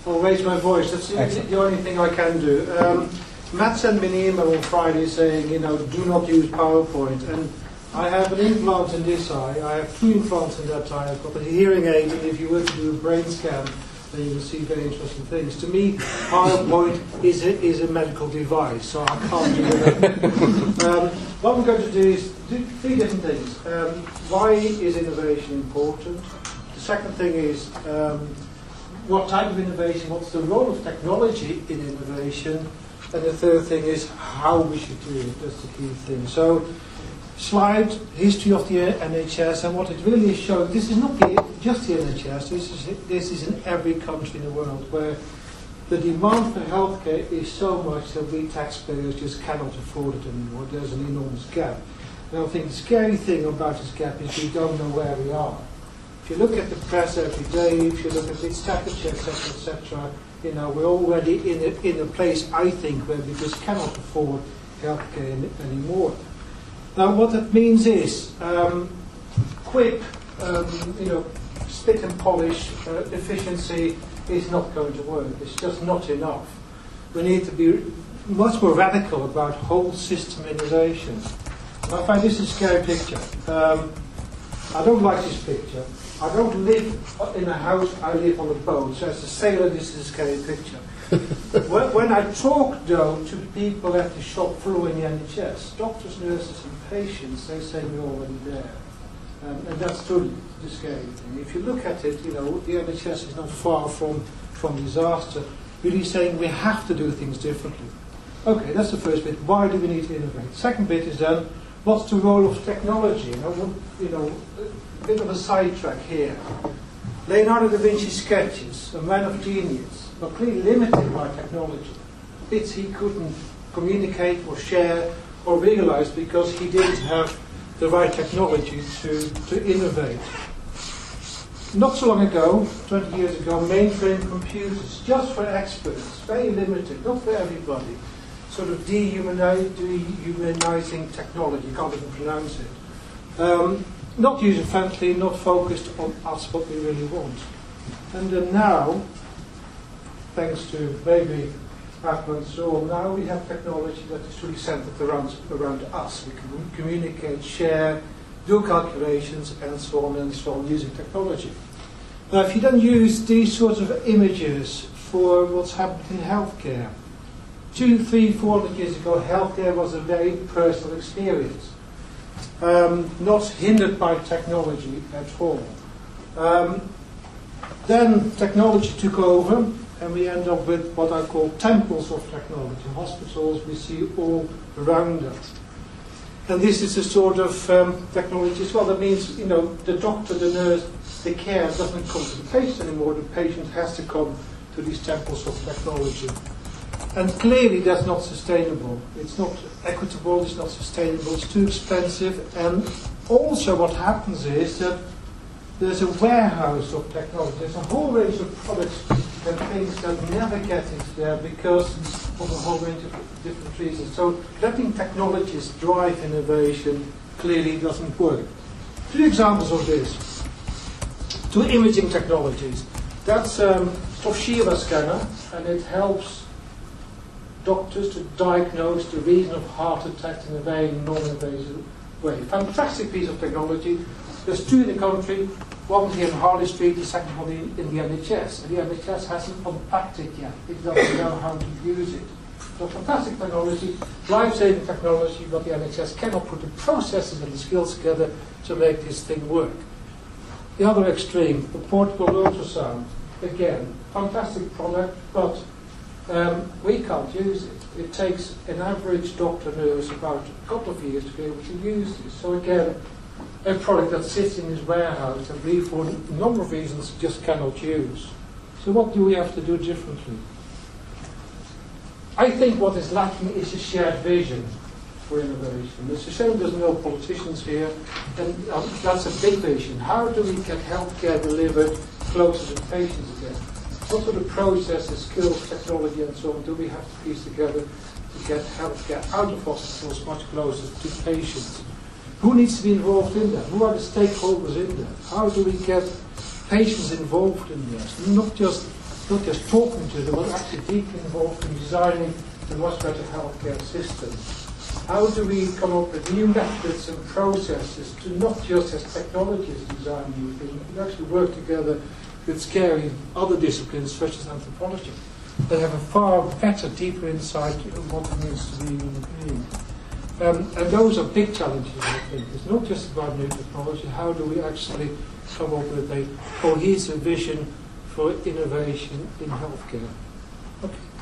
I'll raise my voice. That's the only thing I can do. Matt sent me an email on Friday saying, do not use PowerPoint. And I have an implant in this eye. I have 2 implants in that eye. I've got a hearing aid, and if you were to do a brain scan, then you will see very interesting things. To me, PowerPoint is a medical device, so I can't do that. What we're going to do is do 3 different things. Why is innovation important? The second thing is what type of innovation, what's the role of technology in innovation? And the third thing is how we should do it. That's the key thing. So, slide, history of the NHS, and what it really is showing, this is not just the NHS, this is in every country in the world, where the demand for healthcare is so much that we taxpayers just cannot afford it anymore. There's an enormous gap. And I think the scary thing about this gap is we don't know where we are. If you look at the press every day, if you look at the Staffordshire, etc., we're already in a place, I think, where we just cannot afford healthcare anymore. Now, what that means is, quick, spit and polish efficiency is not going to work. It's just not enough. We need to be much more radical about whole system innovation. I find this a scary picture. I don't like this picture. I don't live in a house, I live on a boat. So as a sailor, this is a scary picture. When I talk, though, to people at the shop floor in the NHS, doctors, nurses and patients, they say we're already there. And that's truly the scary thing. If you look at it, the NHS is not far from disaster, really saying we have to do things differently. Okay, that's the first bit. Why do we need to innovate? Second bit is then, what's the role of technology? A bit of a sidetrack here. Leonardo da Vinci sketches, a man of genius, but clearly limited by technology. Bits he couldn't communicate or share or realize because he didn't have the right technology to innovate. Not so long ago, 20 years ago, mainframe computers, just for experts, very limited, not for everybody. Sort of dehumanizing technology, you can't even pronounce it. Not user-friendly, not focused on us, what we really want. And then now, thanks to maybe Ahmed and so on, now we have technology that is really centered around us. We can communicate, share, do calculations, and so on using technology. Now, if you then use these sorts of images for what's happened in healthcare, 200, 300, 400 years ago, healthcare was a very personal experience. Not hindered by technology at all. Then technology took over, and we end up with what I call temples of technology. Hospitals we see all around us. And this is a sort of technology as well. That means, the doctor, the nurse, the care doesn't come to the patient anymore. The patient has to come to these temples of technology. And clearly that's not sustainable. It's not equitable, it's not sustainable, it's too expensive. And also what happens is that there's a warehouse of technology. There's a whole range of products and things that never get into there because of a whole range of different reasons. So letting technologies drive innovation clearly doesn't work. 3 examples of this. 2 imaging technologies. That's Toshiba scanner, and it helps doctors to diagnose the reason of heart attack in a very non-invasive way. Fantastic piece of technology. There's 2 in the country, one here in Harley Street, the second one in the NHS. And the NHS hasn't unpacked it yet. It doesn't know how to use it. So fantastic technology, life-saving technology, but the NHS cannot put the processes and the skills together to make this thing work. The other extreme, the portable ultrasound. Again, fantastic product, but we can't use it. It takes an average doctor nurse about a couple of years to be able to use this. So again, a product that sits in his warehouse and we, for a number of reasons, just cannot use. So what do we have to do differently? I think what is lacking is a shared vision for innovation. It's a shame there's no politicians here, and that's a big vision. How do we get healthcare delivered closer to patients again? What sort of processes, skills, technology and so on do we have to piece together to get healthcare out of hospitals much closer to patients? Who needs to be involved in that? Who are the stakeholders in that? How do we get patients involved in this? Not just not just talking to them, but actually deeply involved in designing a much better healthcare system. How do we come up with new methods and processes to not just as technologists design new things, but actually work together with scary other disciplines such as anthropology that have a far better, deeper insight into what it means to be a human being. And those are big challenges, I think. It's not just about new technology. How do we actually come up with a cohesive vision for innovation in healthcare? Okay.